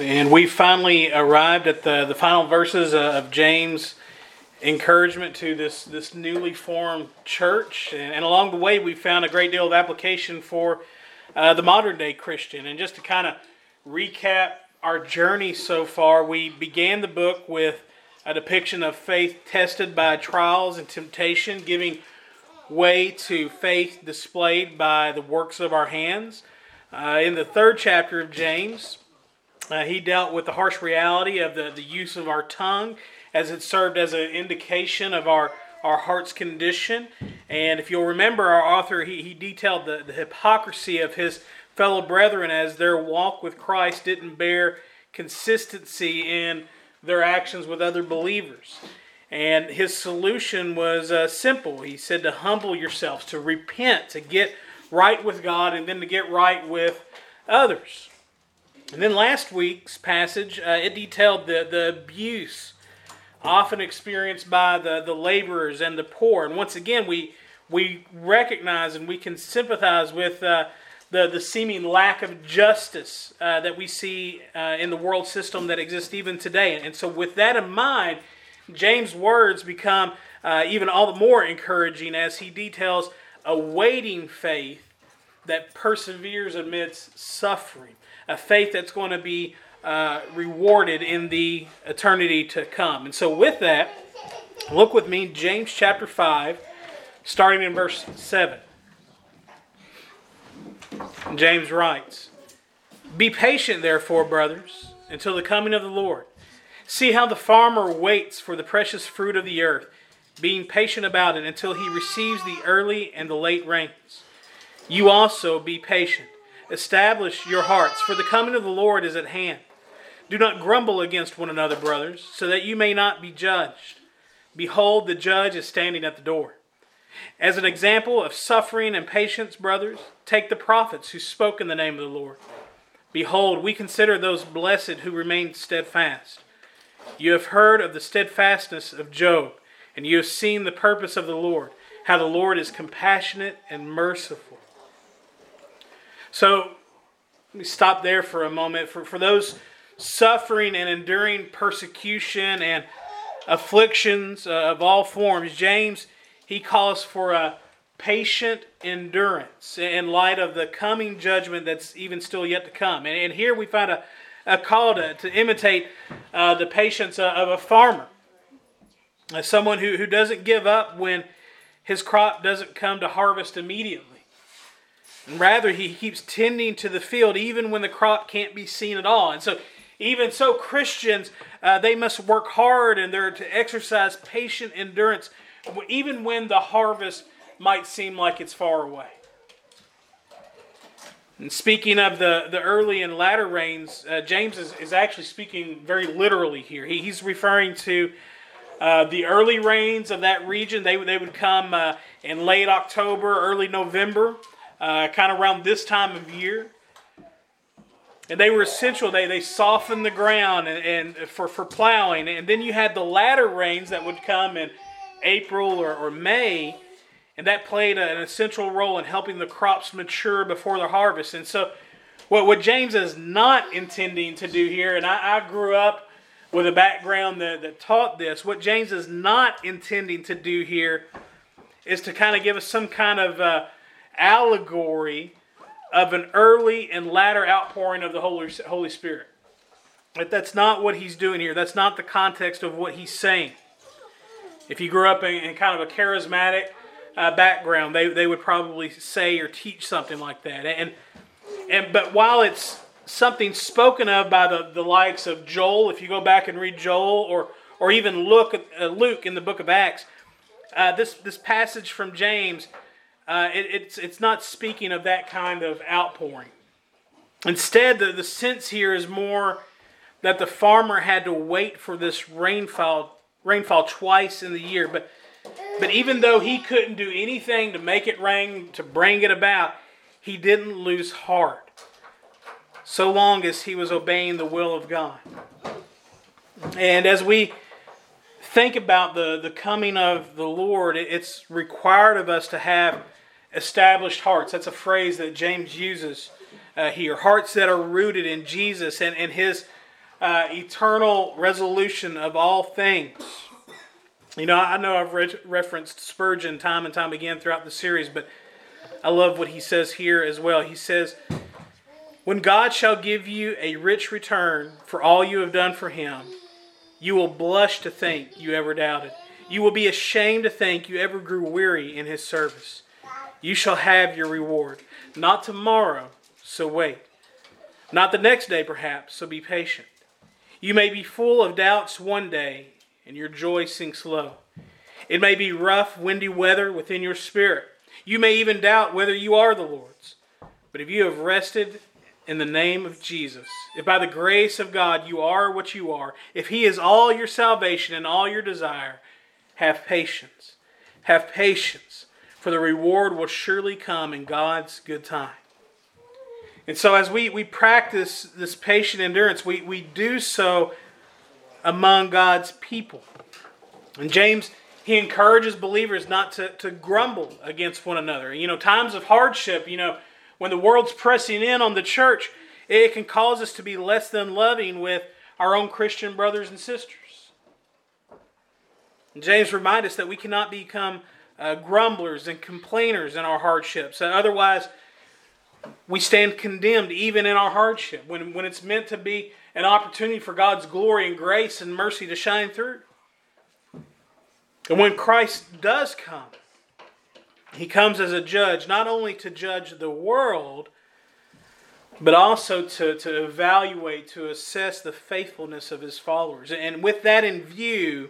And we finally arrived at the final verses of James' encouragement to this newly formed church. And along the way, we found a great deal of application for the modern day Christian. And just to kind of recap our journey so far, we began the book with a depiction of faith tested by trials and temptation, giving way to faith displayed by the works of our hands. In the third chapter of James, he dealt with the harsh reality of the use of our tongue as it served as an indication of our heart's condition. And if you'll remember, our author, he detailed the hypocrisy of his fellow brethren as their walk with Christ didn't bear consistency in their actions with other believers. And his solution was simple. He said to humble yourselves, to repent, to get right with God, and then to get right with others. And then last week's passage, it detailed the abuse often experienced by the laborers and the poor. And once again, we recognize and we can sympathize with the seeming lack of justice that we see in the world system that exists even today. And so with that in mind, James' words become even all the more encouraging as he details a waiting faith that perseveres amidst suffering. A faith that's going to be rewarded in the eternity to come. And so with that, look with me, James chapter 5, starting in verse 7. James writes, "Be patient, therefore, brothers, until the coming of the Lord. See how the farmer waits for the precious fruit of the earth, being patient about it until he receives the early and the late rains. You also be patient. Establish your hearts, for the coming of the Lord is at hand. Do not grumble against one another, brothers, so that you may not be judged. Behold, the judge is standing at the door. As an example of suffering and patience, brothers, take the prophets who spoke in the name of the Lord. Behold, we consider those blessed who remain steadfast. You have heard of the steadfastness of Job, and you have seen the purpose of the Lord, how the Lord is compassionate and merciful." So, let me stop there for a moment. For those suffering and enduring persecution and afflictions of all forms, James, he calls for a patient endurance in light of the coming judgment that's even still yet to come. And here we find a call to imitate the patience of a farmer. Someone who doesn't give up when his crop doesn't come to harvest immediately. And rather, he keeps tending to the field even when the crop can't be seen at all. And so, even so, Christians, they must work hard and they're to exercise patient endurance even when the harvest might seem like it's far away. And speaking of the early and latter rains, James is actually speaking very literally here. He's referring to the early rains of that region. They would come in late October, early November, kind of around this time of year. And they were essential. They softened the ground and for plowing. And then you had the latter rains that would come in April or May. And that played an essential role in helping the crops mature before the harvest. And so what James is not intending to do here, and I grew up with a background that taught this, what James is not intending to do here is to kind of give us some kind of allegory of an early and latter outpouring of the Holy Spirit. But that's not what he's doing here. That's not the context of what he's saying. If you grew up in kind of a charismatic background, they would probably say or teach something like that. But while it's something spoken of by the likes of Joel, if you go back and read Joel, or even Luke in the book of Acts, this passage from James, it's not speaking of that kind of outpouring. Instead, the sense here is more that the farmer had to wait for this rainfall twice in the year. But even though he couldn't do anything to make it rain, to bring it about, he didn't lose heart, so long as he was obeying the will of God. And as we think about the coming of the Lord, it's required of us to have established hearts. That's a phrase that James uses here. Hearts that are rooted in Jesus and His eternal resolution of all things. You know, I know I've referenced Spurgeon time and time again throughout the series, but I love what he says here as well. He says, "When God shall give you a rich return for all you have done for Him, you will blush to think you ever doubted. You will be ashamed to think you ever grew weary in His service. You shall have your reward. Not tomorrow, so wait. Not the next day, perhaps, so be patient. You may be full of doubts one day, and your joy sinks low. It may be rough, windy weather within your spirit. You may even doubt whether you are the Lord's. But if you have rested in the name of Jesus, if by the grace of God you are what you are, if He is all your salvation and all your desire, have patience. Have patience, for the reward will surely come in God's good time." And so as we practice this patient endurance, we do so among God's people. And James, he encourages believers not to grumble against one another. You know, times of hardship, when the world's pressing in on the church, it can cause us to be less than loving with our own Christian brothers and sisters. And James reminds us that we cannot become grumblers and complainers in our hardships. Otherwise, we stand condemned even in our hardship when it's meant to be an opportunity for God's glory and grace and mercy to shine through. And when Christ does come, He comes as a judge, not only to judge the world, but also to evaluate, to assess the faithfulness of His followers. And with that in view,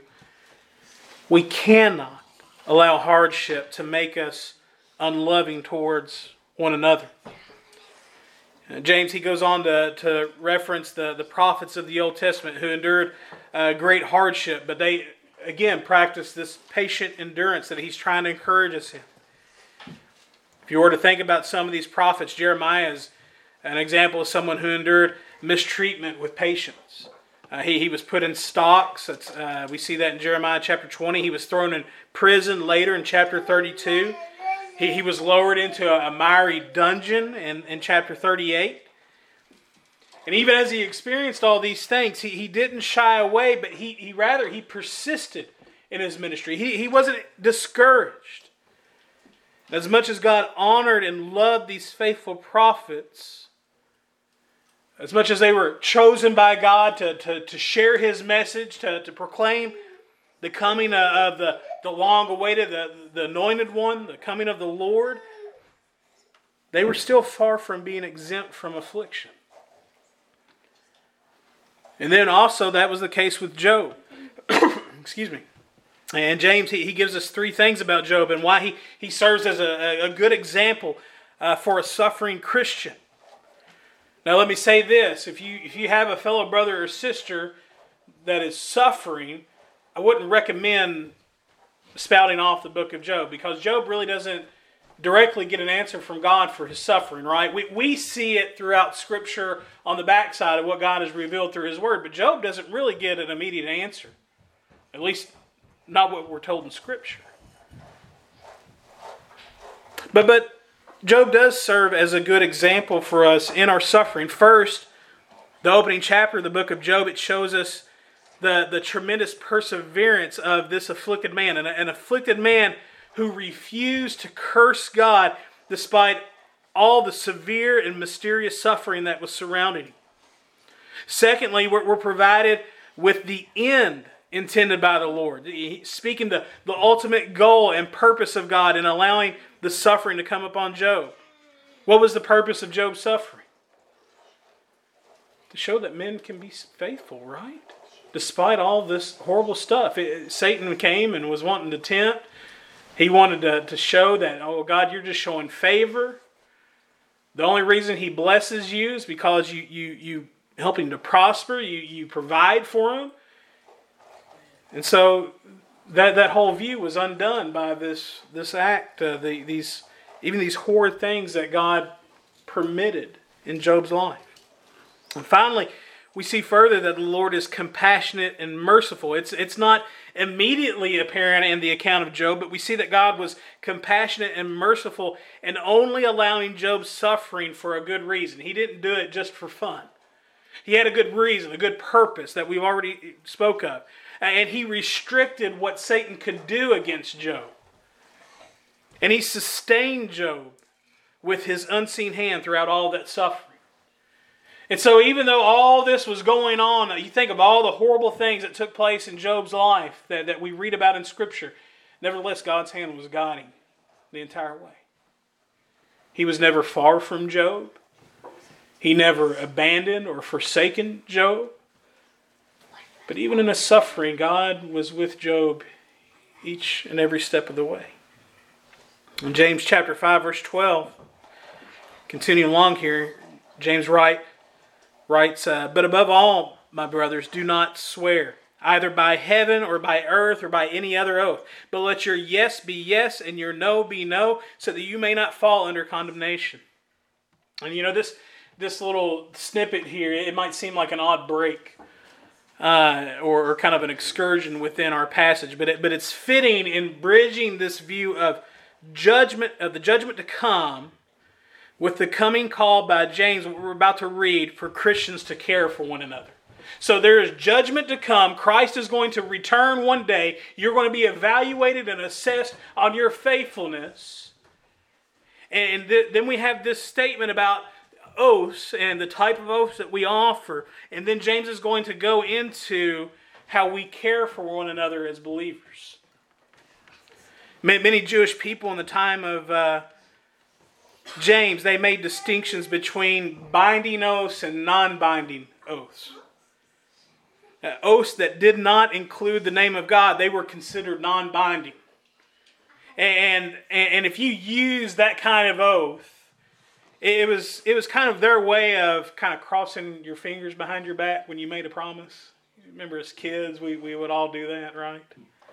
we cannot allow hardship to make us unloving towards one another. James, he goes on to reference the prophets of the Old Testament who endured great hardship, but they, again, practiced this patient endurance that he's trying to encourage us in. If you were to think about some of these prophets, Jeremiah is an example of someone who endured mistreatment with patience. He was put in stocks. We see that in Jeremiah chapter 20. He was thrown in prison later in chapter 32. He was lowered into a miry dungeon in chapter 38. And even as he experienced all these things, he didn't shy away, but he persisted in his ministry. He wasn't discouraged. As much as God honored and loved these faithful prophets, as much as they were chosen by God to share His message, to proclaim the coming of the long-awaited, the anointed one, the coming of the Lord, they were still far from being exempt from affliction. And then also that was the case with Job. Excuse me. And James, he gives us three things about Job and why he serves as a good example for a suffering Christian. Now let me say this. If you have a fellow brother or sister that is suffering, I wouldn't recommend spouting off the book of Job, because Job really doesn't directly get an answer from God for his suffering, right? We see it throughout Scripture on the backside of what God has revealed through His Word, but Job doesn't really get an immediate answer. At least not what we're told in Scripture. But Job does serve as a good example for us in our suffering. First, the opening chapter of the book of Job, it shows us the tremendous perseverance of this afflicted man. An afflicted man who refused to curse God despite all the severe and mysterious suffering that was surrounding him. Secondly, we're provided with the end intended by the Lord. Speaking the ultimate goal and purpose of God in allowing the suffering to come upon Job. What was the purpose of Job's suffering? To show that men can be faithful, right? Despite all this horrible stuff. Satan came and was wanting to tempt. He wanted to show that, oh God, you're just showing favor. The only reason He blesses you is because you help him to prosper. You provide for him. And so that whole view was undone by this act, these horrid things that God permitted in Job's life. And finally, we see further that the Lord is compassionate and merciful. It's not immediately apparent in the account of Job, but we see that God was compassionate and merciful and only allowing Job's suffering for a good reason. He didn't do it just for fun. He had a good reason, a good purpose that we've already spoke of. And he restricted what Satan could do against Job. And he sustained Job with his unseen hand throughout all that suffering. And so even though all this was going on, you think of all the horrible things that took place in Job's life that we read about in Scripture, nevertheless God's hand was guiding the entire way. He was never far from Job. He never abandoned or forsaken Job. But even in his suffering, God was with Job each and every step of the way. In James chapter 5, verse 12, continuing along here, James writes, but above all, my brothers, do not swear, either by heaven or by earth or by any other oath, but let your yes be yes and your no be no, so that you may not fall under condemnation. And you know, this little snippet here, it might seem like an odd break or kind of an excursion within our passage, but it's fitting in bridging this view of judgment, of the judgment to come, with the coming call by James, what we're about to read, for Christians to care for one another. So there is judgment to come. Christ is going to return one day. You're going to be evaluated and assessed on your faithfulness. And then we have this statement about oaths and the type of oaths that we offer. And then James is going to go into how we care for one another as believers. Many Jewish people in the time of James, they made distinctions between binding oaths and non-binding oaths. Oaths that did not include the name of God, they were considered non-binding. And if you use that kind of oath, it was kind of their way of kind of crossing your fingers behind your back when you made a promise. Remember as kids, we would all do that, right?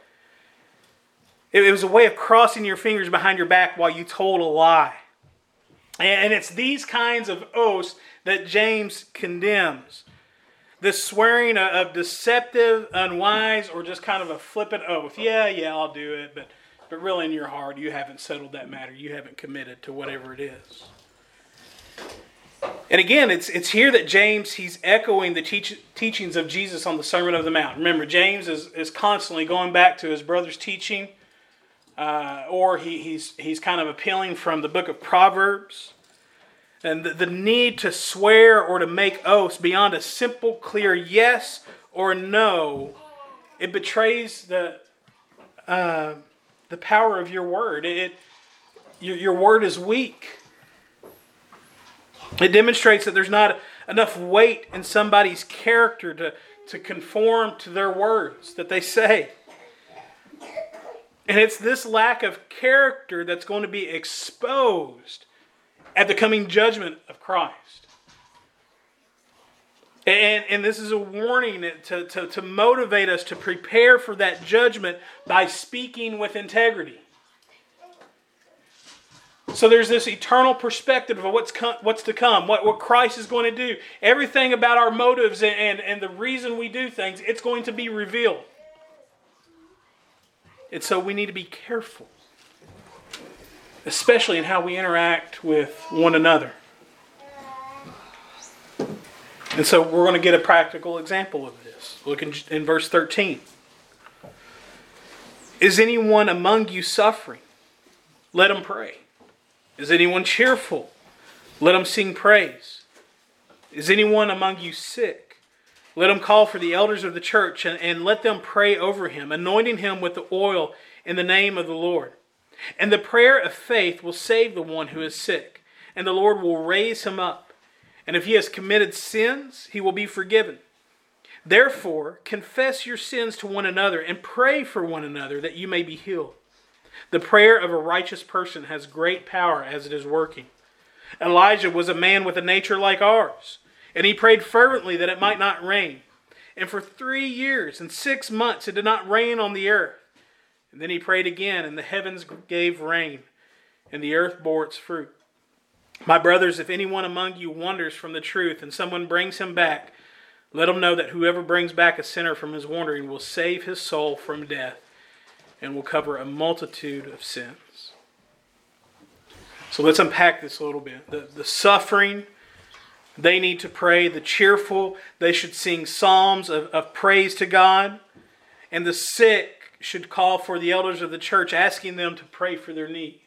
It was a way of crossing your fingers behind your back while you told a lie. And it's these kinds of oaths that James condemns. This swearing of deceptive, unwise, or just kind of a flippant oath. Yeah, I'll do it, but really in your heart, you haven't settled that matter. You haven't committed to whatever it is. And again, it's here that James, he's echoing the teachings of Jesus on the Sermon on the Mount. Remember, James is constantly going back to his brother's teaching, or he's kind of appealing from the book of Proverbs. And the need to swear or to make oaths beyond a simple, clear yes or no, it betrays the power of your word. Your word is weak. It demonstrates that there's not enough weight in somebody's character to conform to their words that they say. And it's this lack of character that's going to be exposed at the coming judgment of Christ. And this is a warning to motivate us to prepare for that judgment by speaking with integrity. So there's this eternal perspective of what's to come, what Christ is going to do. Everything about our motives and the reason we do things, it's going to be revealed. And so we need to be careful, especially in how we interact with one another. And so we're going to get a practical example of this. Look in verse 13. Is anyone among you suffering? Let him pray. Is anyone cheerful? Let him sing praise. Is anyone among you sick? Let him call for the elders of the church and let them pray over him, anointing him with the oil in the name of the Lord. And the prayer of faith will save the one who is sick, and the Lord will raise him up. And if he has committed sins, he will be forgiven. Therefore, confess your sins to one another and pray for one another that you may be healed. The prayer of a righteous person has great power as it is working. Elijah was a man with a nature like ours, and he prayed fervently that it might not rain. And for 3 years and 6 months it did not rain on the earth. And then he prayed again, and the heavens gave rain, and the earth bore its fruit. My brothers, if anyone among you wanders from the truth, and someone brings him back, let him know that whoever brings back a sinner from his wandering will save his soul from death, and will cover a multitude of sins. So let's unpack this a little bit. The suffering They need to pray. The cheerful, they should sing psalms of praise to God. And the sick should call for the elders of the church, asking them to pray for their need.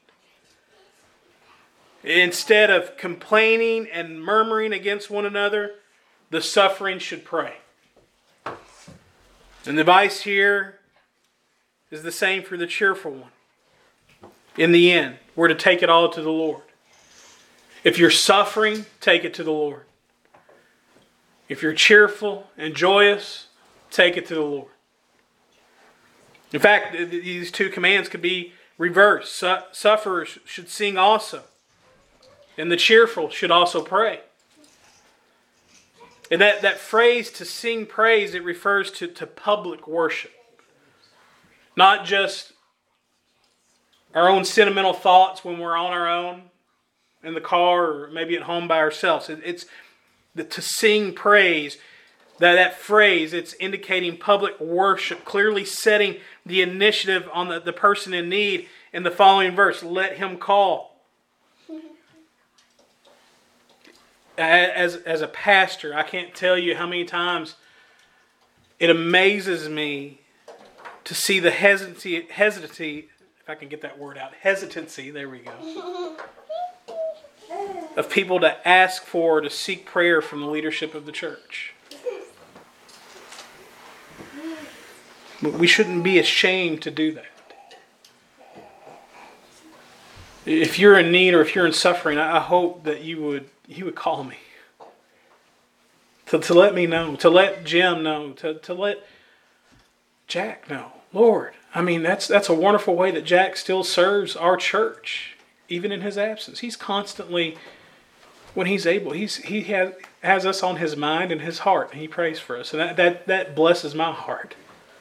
Instead of complaining and murmuring against one another, the suffering should pray. And the advice here is the same for the cheerful one. In the end, we're to take it all to the Lord. If you're suffering, take it to the Lord. If you're cheerful and joyous, take it to the Lord. In fact, these two commands could be reversed. Sufferers should sing also. And the cheerful should also pray. And that phrase, to sing praise, it refers to public worship. Not just our own sentimental thoughts when we're on our own in the car or maybe at home by ourselves. It's to sing praise. That phrase, it's indicating public worship, clearly setting the initiative on the person in need in the following verse. Let him call. As a pastor, I can't tell you how many times it amazes me to see the hesitancy, if I can get that word out, hesitancy, there we go, of people to ask for, to seek prayer from the leadership of the church. But we shouldn't be ashamed to do that. If you're in need or if you're in suffering, I hope that you would call me. To let me know. To let Jim know. To let Jack know. Lord, I mean, that's a wonderful way that Jack still serves our church, even in his absence. He's constantly, when he's able, he has us on his mind and his heart, and he prays for us. And that blesses my heart.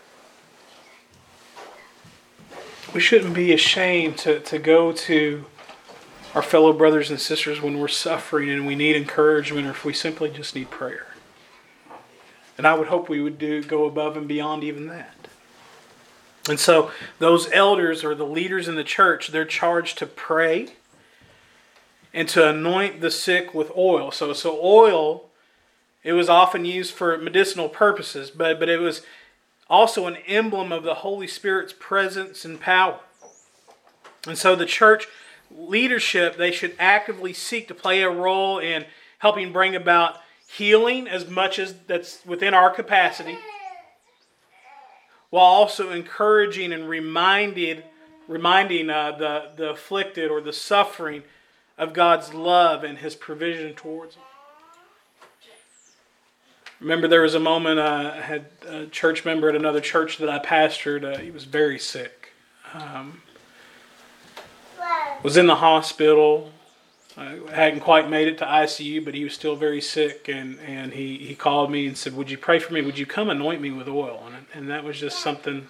We shouldn't be ashamed to go to our fellow brothers and sisters when we're suffering and we need encouragement, or if we simply just need prayer. And I would hope we would go above and beyond even that. And so those elders or the leaders in the church, they're charged to pray and to anoint the sick with oil. So oil, it was often used for medicinal purposes, but it was also an emblem of the Holy Spirit's presence and power. And so the church leadership, they should actively seek to play a role in helping bring about healing as much as that's within our capacity, while also encouraging and reminding the afflicted or the suffering of God's love and His provision towards them. Remember, there was a moment I had a church member at another church that I pastored. He was very sick. Was in the hospital. Hadn't quite made it to ICU, but he was still very sick. And he called me and said, "Would you pray for me? Would you come anoint me with oil?" And that was just something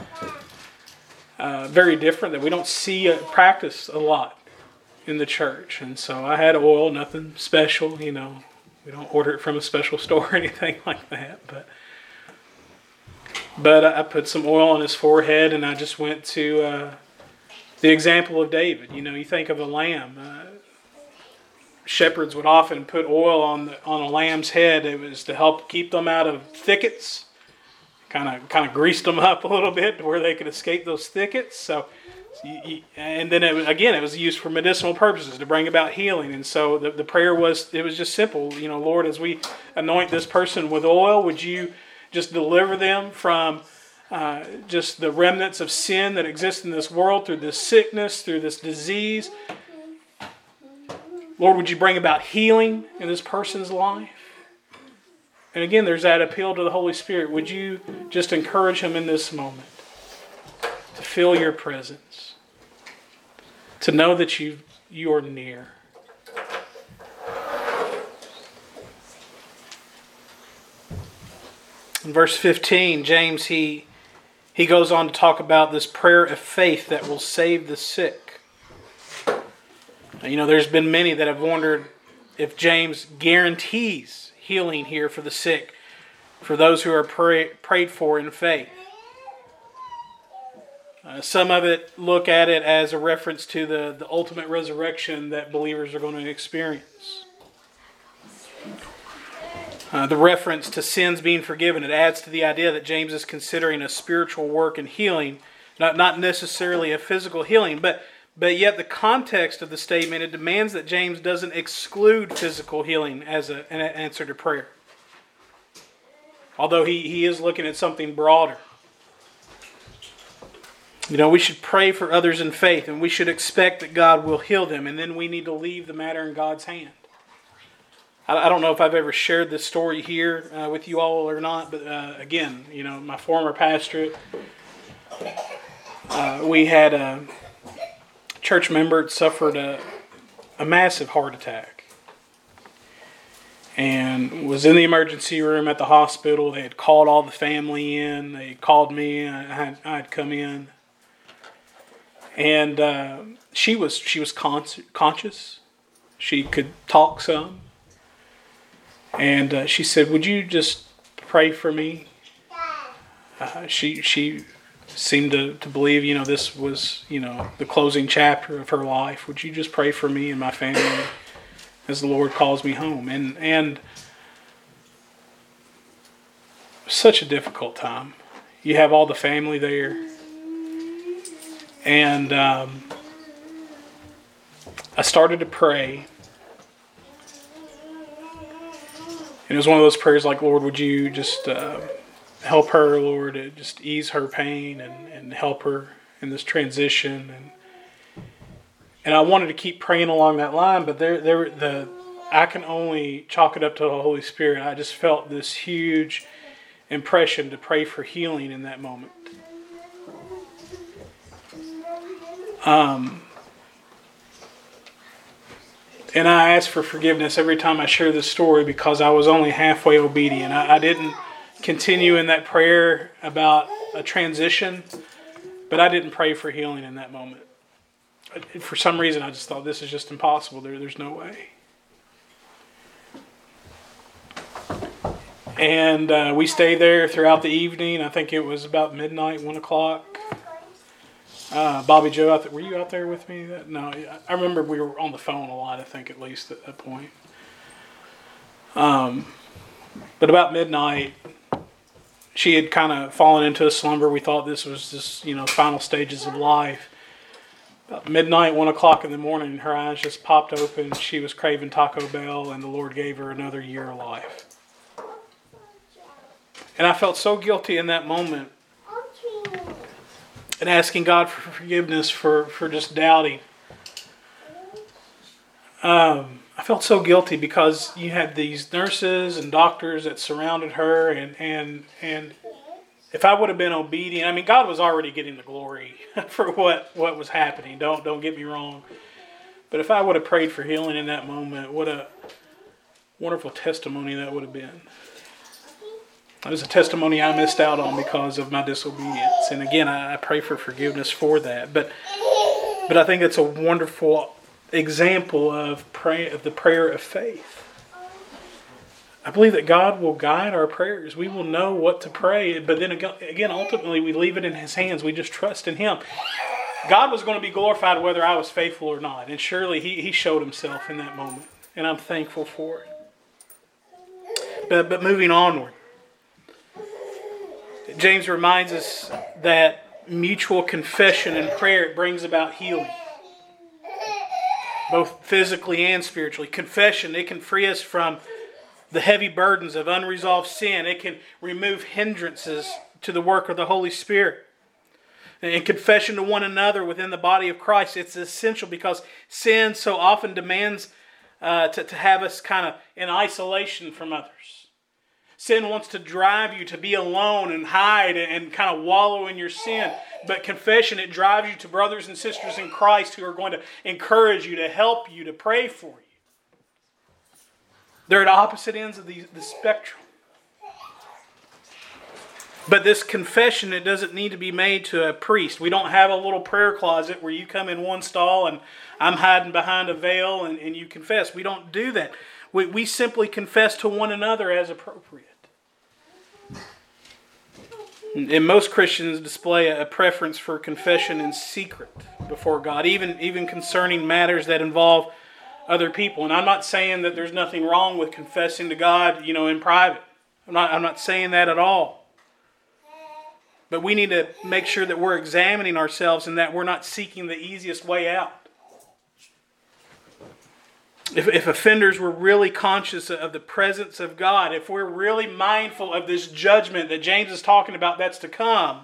very different that we don't see practiced a lot in the church. And so I had oil, nothing special, you know. We don't order it from a special store or anything like that. But I put some oil on his forehead, and I just went to the example of David. You know, you think of a lamb. Shepherds would often put oil on a lamb's head. It was to help keep them out of thickets. Kind of greased them up a little bit to where they could escape those thickets. So. And then it was used for medicinal purposes to bring about healing. And so the prayer was just simple. You know, Lord, as we anoint this person with oil, would you just deliver them from just the remnants of sin that exist in this world through this sickness, through this disease. Lord, would you bring about healing in this person's life? And again, there's that appeal to the Holy Spirit. Would you just encourage him in this moment to feel your presence? To know that you are near. In verse 15, James, he goes on to talk about this prayer of faith that will save the sick. Now, you know, there's been many that have wondered if James guarantees healing here for the sick, for those who are prayed for in faith. Some of it look at it as a reference to the ultimate resurrection that believers are going to experience. the reference to sins being forgiven, it adds to the idea that James is considering a spiritual work and healing, not necessarily a physical healing, but yet the context of the statement, it demands that James doesn't exclude physical healing as an answer to prayer. Although he is looking at something broader. We should pray for others in faith, and we should expect that God will heal them, and then we need to leave the matter in God's hand. I don't know if I've ever shared this story here with you all or not, but again, my former pastorate, we had a church member that suffered a massive heart attack and was in the emergency room at the hospital. They had called all the family in. They called me. I had come in. And she was conscious. She could talk some. And she said, "Would you just pray for me?" She seemed to believe, this was, the closing chapter of her life. "Would you just pray for me and my family as the Lord calls me home?" And such a difficult time. You have all the family there. And I started to pray. And it was one of those prayers like, "Lord, would you just help her, Lord, just ease her pain and help her in this transition." And I wanted to keep praying along that line, but I can only chalk it up to the Holy Spirit. I just felt this huge impression to pray for healing in that moment. And I ask for forgiveness every time I share this story because I was only halfway obedient. I didn't continue in that prayer about a transition, but I didn't pray for healing in that moment. For some reason, I just thought this is just impossible. There's no way. And we stayed there throughout the evening. I think it was about midnight, 1 o'clock. Bobby Joe, were you out there with me? No, I remember we were on the phone a lot, I think, at least at that point. But about midnight, she had kind of fallen into a slumber. We thought this was just, final stages of life. About midnight, 1 o'clock in the morning, her eyes just popped open. She was craving Taco Bell, and the Lord gave her another year of life. And I felt so guilty in that moment. And asking God for forgiveness for just doubting. I felt so guilty because you had these nurses and doctors that surrounded her, and if I would have been obedient, God was already getting the glory for what was happening. Don't get me wrong, but if I would have prayed for healing in that moment, what a wonderful testimony that would have been. It was a testimony I missed out on because of my disobedience. And again, I pray for forgiveness for that. But I think it's a wonderful example of the prayer of faith. I believe that God will guide our prayers. We will know what to pray. But then again, ultimately, we leave it in His hands. We just trust in Him. God was going to be glorified whether I was faithful or not. And surely He showed Himself in that moment. And I'm thankful for it. But moving onward. James reminds us that mutual confession and prayer brings about healing. Both physically and spiritually. Confession, it can free us from the heavy burdens of unresolved sin. It can remove hindrances to the work of the Holy Spirit. And confession to one another within the body of Christ, it's essential because sin so often demands to have us kind of in isolation from others. Sin wants to drive you to be alone and hide and kind of wallow in your sin. But confession, it drives you to brothers and sisters in Christ who are going to encourage you, to help you, to pray for you. They're at opposite ends of the spectrum. But this confession, it doesn't need to be made to a priest. We don't have a little prayer closet where you come in one stall and I'm hiding behind a veil and you confess. We don't do that. We simply confess to one another as appropriate. And most Christians display a preference for confession in secret before God, even concerning matters that involve other people. And I'm not saying that there's nothing wrong with confessing to God, in private. I'm not saying that at all. But we need to make sure that we're examining ourselves and that we're not seeking the easiest way out. If offenders were really conscious of the presence of God, if we're really mindful of this judgment that James is talking about that's to come,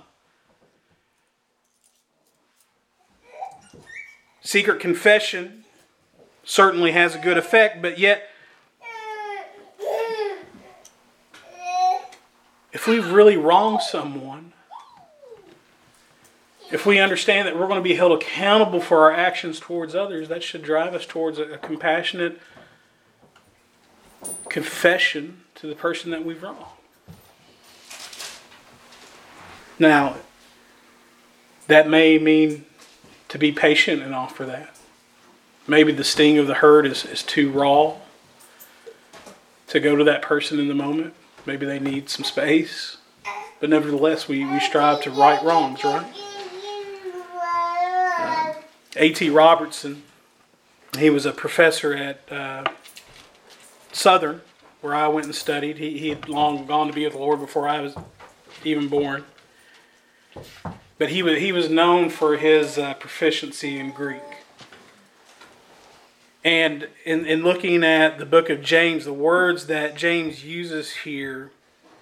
secret confession certainly has a good effect, but yet, if we've really wronged someone, if we understand that we're going to be held accountable for our actions towards others, that should drive us towards a compassionate confession to the person that we've wronged. Now, that may mean to be patient and offer that. Maybe the sting of the hurt is too raw to go to that person in the moment. Maybe they need some space. But nevertheless, we strive to right wrongs, right? A.T. Robertson, he was a professor at Southern, where I went and studied. He had long gone to be with the Lord before I was even born. But he was known for his proficiency in Greek. And in looking at the book of James, the words that James uses here,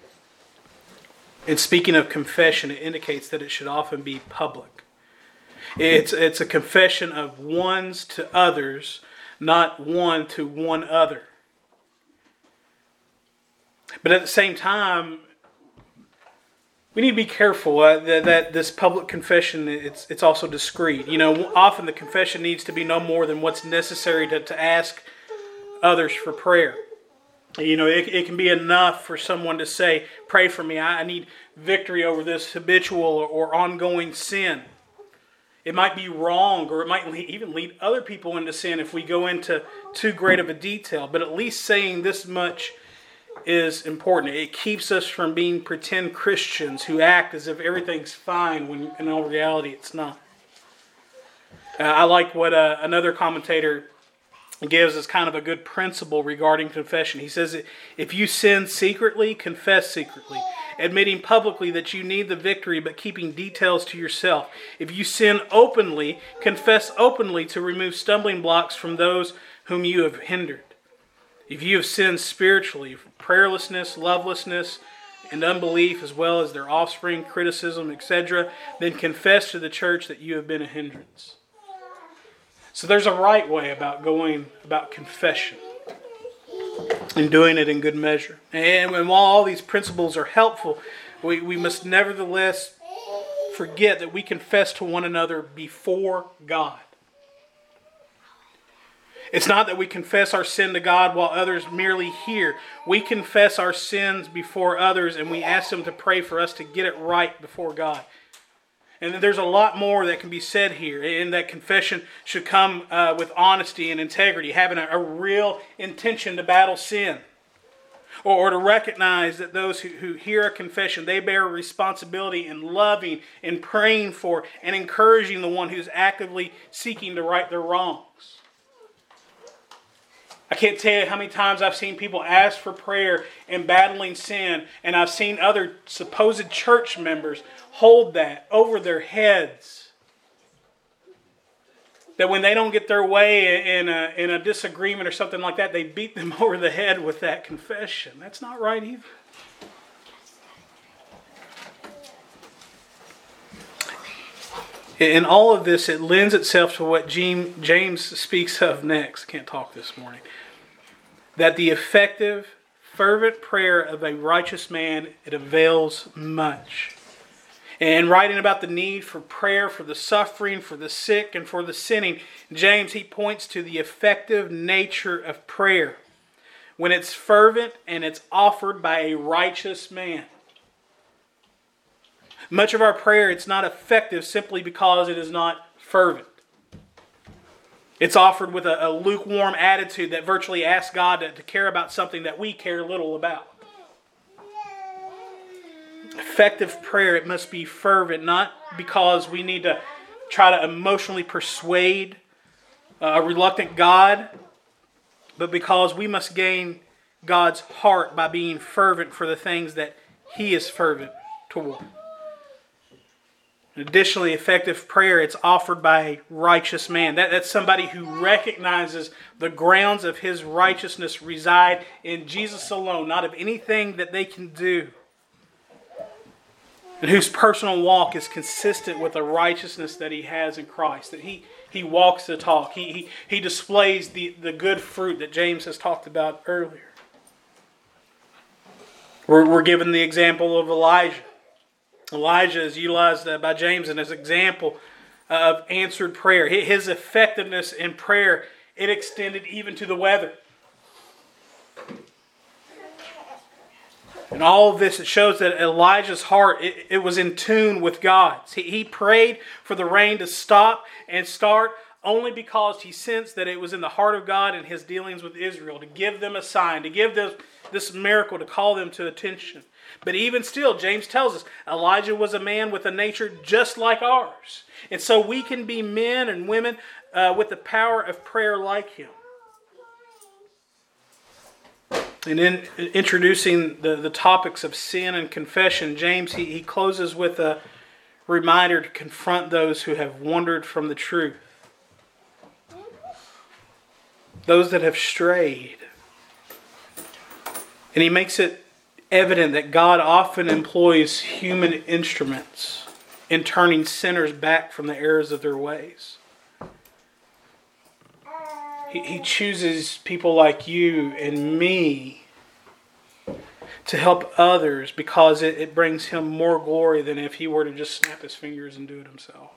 in speaking of confession, it indicates that it should often be public. It's a confession of one's to others, not one to one other. But at the same time, we need to be careful that this public confession, it's also discreet. Often the confession needs to be no more than what's necessary to ask others for prayer. It can be enough for someone to say, pray for me, I need victory over this habitual or ongoing sin. It might be wrong, or it might even lead other people into sin if we go into too great of a detail. But at least saying this much is important. It keeps us from being pretend Christians who act as if everything's fine when in all reality it's not. I like what another commentator gives as kind of a good principle regarding confession. He says, if you sin secretly, confess secretly, admitting publicly that you need the victory but keeping details to yourself. If you sin openly, confess openly to remove stumbling blocks from those whom you have hindered. If you have sinned spiritually, prayerlessness, lovelessness, and unbelief, as well as their offspring, criticism, etc., then confess to the church that you have been a hindrance. So there's a right way about going about confession and doing it in good measure. And while all these principles are helpful, we must nevertheless forget that we confess to one another before God. It's not that we confess our sin to God while others merely hear. We confess our sins before others and we ask them to pray for us to get it right before God. And there's a lot more that can be said here. And that confession should come with honesty and integrity, having a real intention to battle sin. Or to recognize that those who hear a confession, they bear a responsibility in loving and praying for and encouraging the one who's actively seeking to right their wrongs. I can't tell you how many times I've seen people ask for prayer in battling sin, and I've seen other supposed church members hold that over their heads. That when they don't get their way in a disagreement or something like that, they beat them over the head with that confession. That's not right either. In all of this, it lends itself to what James speaks of next. I can't talk this morning. That the effective, fervent prayer of a righteous man, it avails much. And writing about the need for prayer for the suffering, for the sick, and for the sinning, James, he points to the effective nature of prayer when it's fervent and it's offered by a righteous man. Much of our prayer, it's not effective simply because it is not fervent. It's offered with a lukewarm attitude that virtually asks God to care about something that we care little about. Effective prayer, it must be fervent, not because we need to try to emotionally persuade a reluctant God, but because we must gain God's heart by being fervent for the things that He is fervent toward. Additionally, effective prayer, it's offered by a righteous man. That's somebody who recognizes the grounds of his righteousness reside in Jesus alone, not of anything that they can do. And whose personal walk is consistent with the righteousness that he has in Christ. That he walks the talk. He displays the good fruit that James has talked about earlier. We're given the example of Elijah. Elijah is utilized by James as an example of answered prayer. His effectiveness in prayer, it extended even to the weather. And all of this, it shows that Elijah's heart, it was in tune with God's. He prayed for the rain to stop and start only because he sensed that it was in the heart of God in his dealings with Israel to give them a sign, to give them this miracle, to call them to attention. But even still, James tells us, Elijah was a man with a nature just like ours. And so we can be men and women with the power of prayer like him. And in introducing the topics of sin and confession, James, he closes with a reminder to confront those who have wandered from the truth. Those that have strayed. And he makes it evident that God often employs human instruments in turning sinners back from the errors of their ways. He chooses people like you and me to help others because it brings him more glory than if he were to just snap his fingers and do it himself.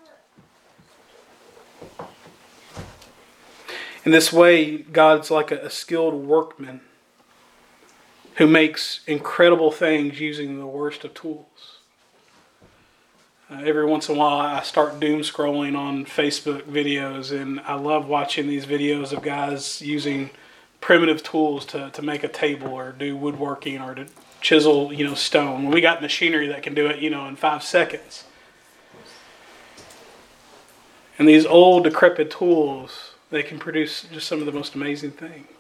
In this way, God's like a skilled workman who makes incredible things using the worst of tools. Every once in a while I start doom scrolling on Facebook videos, and I love watching these videos of guys using primitive tools to make a table or do woodworking or to chisel, stone. We got machinery that can do it, in 5 seconds. And these old decrepit tools, they can produce just some of the most amazing things.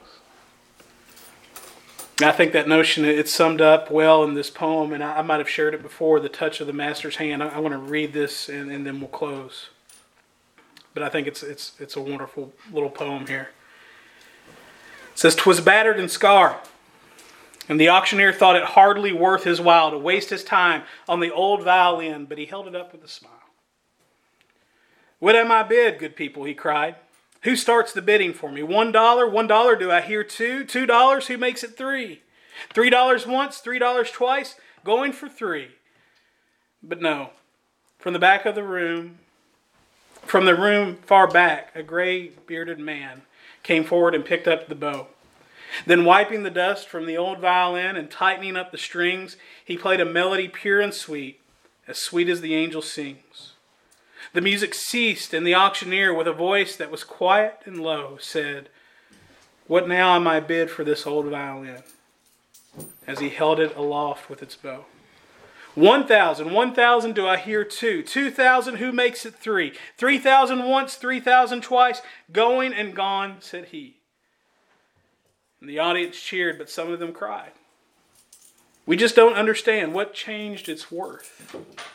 I think that notion, it's summed up well in this poem, and I might have shared it before, The Touch of the Master's Hand. I want to read this and then we'll close. But I think it's a wonderful little poem here. It says, "'Twas battered and scarred, and the auctioneer thought it hardly worth his while to waste his time on the old violin, but he held it up with a smile. "'What am I bid, good people?' he cried. "'Who starts the bidding for me? $1, $1 do I hear $2, $2, who makes it $3? $3 once, $3 twice, going for $3. But no, from the back of the room, from the room far back, a gray-bearded man came forward and picked up the bow. Then wiping the dust from the old violin and tightening up the strings, he played a melody pure and sweet as the angel sings. The music ceased, and the auctioneer, with a voice that was quiet and low, said, "What now am I bid for this old violin?" as he held it aloft with its bow. 1,000, 1,000 do I hear $2, 2,000 who makes it $3? 3,000 once, 3,000 twice, going and gone, said he. And the audience cheered, but some of them cried. We just don't understand what changed its worth.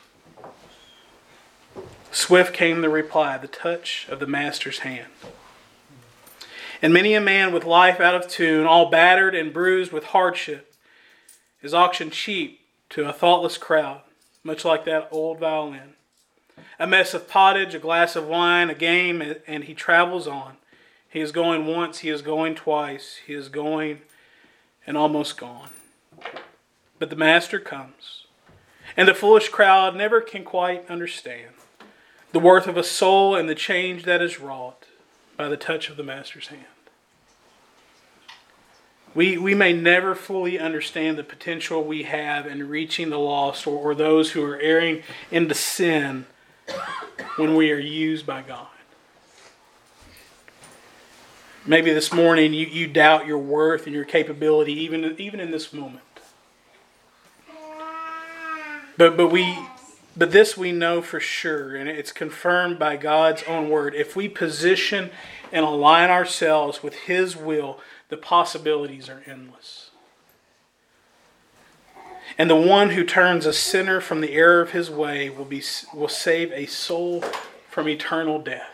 Swift came the reply, the touch of the master's hand. And many a man with life out of tune, all battered and bruised with hardship, is auctioned cheap to a thoughtless crowd, much like that old violin. A mess of pottage, a glass of wine, a game, and he travels on. He is going once, he is going twice, he is going and almost gone. But the master comes, and the foolish crowd never can quite understand the worth of a soul and the change that is wrought by the touch of the master's hand. We may never fully understand the potential we have in reaching the lost or those who are erring into sin when we are used by God. Maybe this morning you doubt your worth and your capability even in this moment. But we But this we know for sure, and it's confirmed by God's own word. If we position and align ourselves with His will, the possibilities are endless. And the one who turns a sinner from the error of his way will save a soul from eternal death.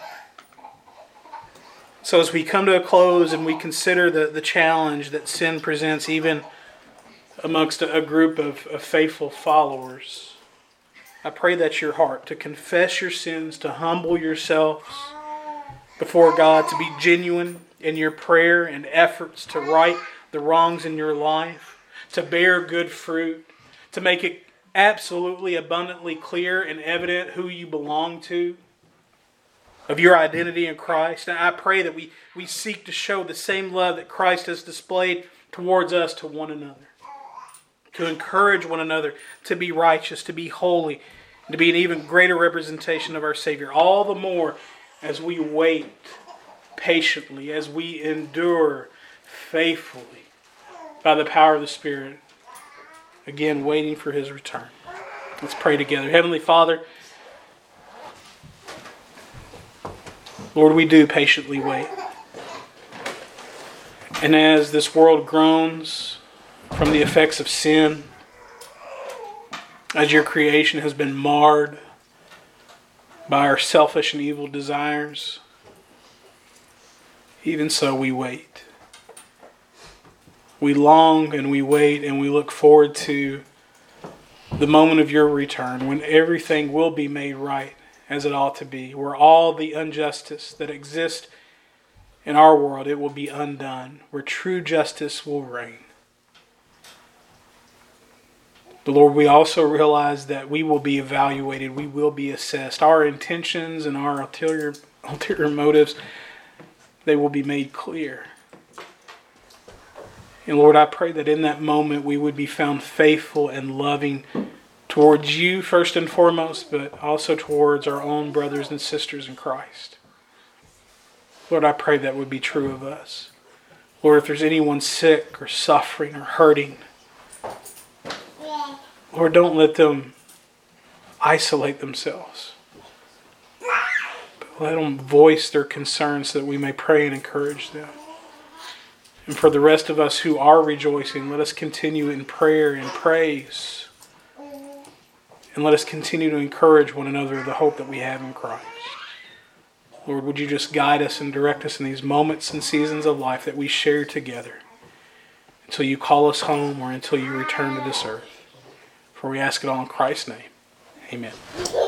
So as we come to a close and we consider the challenge that sin presents even amongst a group of faithful followers, I pray that's your heart, to confess your sins, to humble yourselves before God, to be genuine in your prayer and efforts to right the wrongs in your life, to bear good fruit, to make it absolutely abundantly clear and evident who you belong to, of your identity in Christ. And I pray that we seek to show the same love that Christ has displayed towards us to one another, to encourage one another to be righteous, to be holy, and to be an even greater representation of our Savior. All the more as we wait patiently, as we endure faithfully by the power of the Spirit, again waiting for His return. Let's pray together. Heavenly Father, Lord, we do patiently wait. And as this world groans from the effects of sin, as your creation has been marred by our selfish and evil desires, even so we wait. We long and we wait and we look forward to the moment of your return when everything will be made right as it ought to be, where all the injustice that exists in our world, it will be undone, where true justice will reign. But Lord, we also realize that we will be evaluated, we will be assessed. Our intentions and our ulterior motives, they will be made clear. And Lord, I pray that in that moment we would be found faithful and loving towards you first and foremost, but also towards our own brothers and sisters in Christ. Lord, I pray that would be true of us. Lord, if there's anyone sick or suffering or hurting, Lord, don't let them isolate themselves. But let them voice their concerns so that we may pray and encourage them. And for the rest of us who are rejoicing, let us continue in prayer and praise. And let us continue to encourage one another of the hope that we have in Christ. Lord, would you just guide us and direct us in these moments and seasons of life that we share together until you call us home or until you return to this earth. For we ask it all in Christ's name. Amen.